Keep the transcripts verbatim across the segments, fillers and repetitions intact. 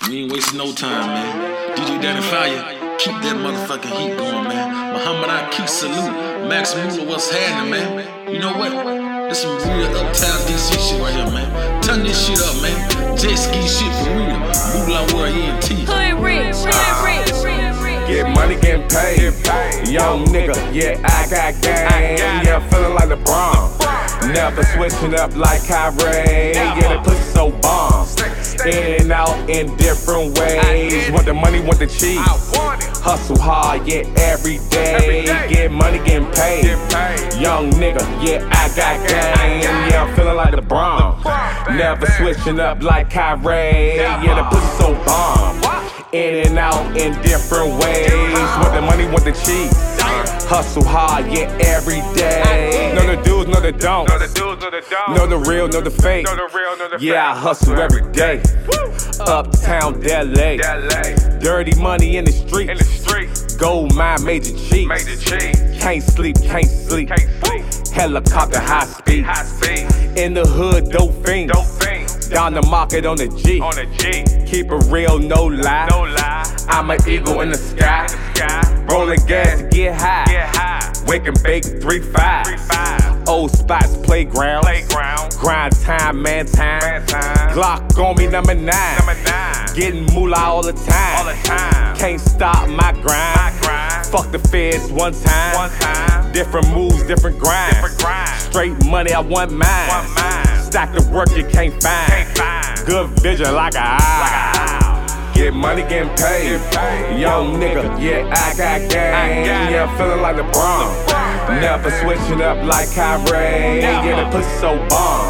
We ain't wasting no time, man. D J Danny Fire, keep that motherfucking heat going, man. Muhammad Aki salute. Max Muller, what's happening, man? You know what? This some real uptown D C shit right here, man. Turn this shit up, man. Jet ski shit for real. Moolah World E N T. Hood rich, hood rich, hood rich. Get money, getting paid. Young nigga, yeah, I got game. Yeah, I'm feeling like LeBron. Never switching up like Kyrie. Yeah, the pussy so bomb. In and out in different ways. Want the money, want the cheese. Hustle hard, yeah, every day. Get money, getting paid. Young nigga, yeah, I got game. Yeah, I'm feeling like LeBron. Never switching up like Kyrie. Yeah, the pussy so bomb. In and out in different ways. Want the money, want the cheese. Hustle hard, yeah, every day. Know the dudes, know the don'ts. Know the real, know the fake. Yeah, I hustle every day. Uptown L A. Dirty money in the streets. Gold mine, major cheeks. Can't sleep, can't sleep. Helicopter high speed. In the hood, dope fiends. Down the market on the G. Keep it real, no lie. I'm an eagle in the sky. Rolling gas, get high. Wake and bake, three five. Old spots, playground. Grind time, man time. Glock on me, number nine. Getting moolah all the time. Can't stop my grind. Fuck the feds one time. Different moves, different grinds. Straight money, I want mine. Stack the work you can't find. Good vision like a eye. Get money, getting paid. Young nigga, yeah, I got game. Yeah, I'm feeling like LeBron. Never switching up like Kyrie. Yeah, the pussy so bomb.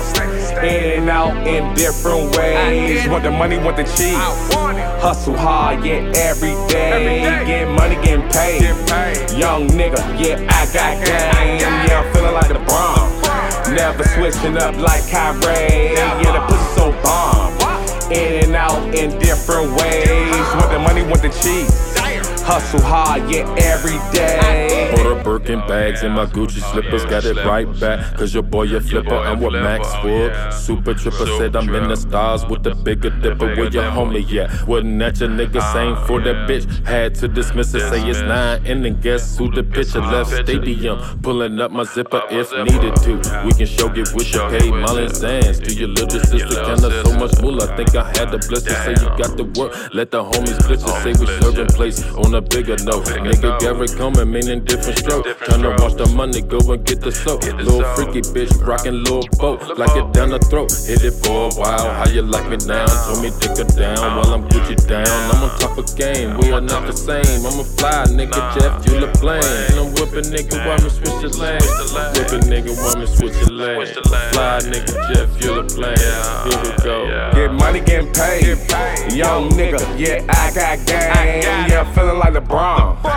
In and out in different ways. Want the money, want the cheese. Hustle hard, yeah, every day. Get money, getting paid. Young nigga, yeah, I got game. Yeah, I'm feeling like LeBron. Never switching up like Kyrie. Yeah, the pussy so bomb. In and out in different ways. Want the money, want the cheese. Hustle hard, yeah, every day. Order Birkin bags and my Gucci slippers. Got it right back, cause your boy a flipper. I'm with Max Wood. Super Tripper said I'm in the stars with the bigger dipper. Where your homie at? Wasn't that your nigga? Same for that bitch. Had to dismiss it, say it's nine. And then guess who the pitcher left stadium? Pulling up my zipper if needed to. We can show get with the pay. Marlon Sands to your little sister. Kinda so much moolah. I think I had the blessing. Say you got the work. Let the homies glitch it. Say we serving place on a bigger note. Nigga Garrett coming, meaning different stroke. Tryna watch the money, go and get the soap. Little freaky bitch, rockin' little boat. Like it down the throat, hit it for a while. How you like me now? Told me dick her down while I'm Gucci down. I'm on top of game, we are not the same. I'm a fly nigga, Jeff, you the plane. And I'm whipping nigga, while me switch your lane. Whipping nigga, while me switch your lane. Fly nigga, Jeff, you the plane. Here we go. Get money, getting paid. Young nigga, yeah, I got game. Yeah, I'm feeling like LeBron.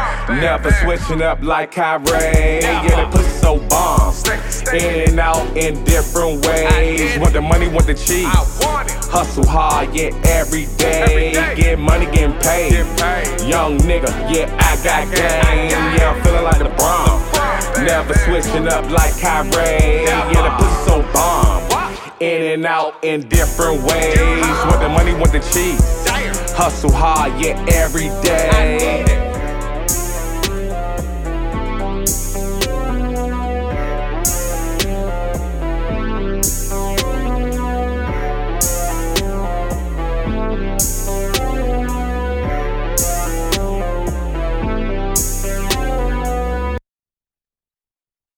Never switching up like Kyrie. Yeah, the pussy so bomb. In and out in different ways. Want the money, want the cheese. Hustle hard, yeah, every day. Get money, getting paid. Young nigga, yeah, I got game. Yeah, I'm feeling like LeBron. Never switching up like Kyrie. Yeah, the pussy so bomb. In and out in different ways. Want the money, want the cheese. Hustle hard, yeah, every day.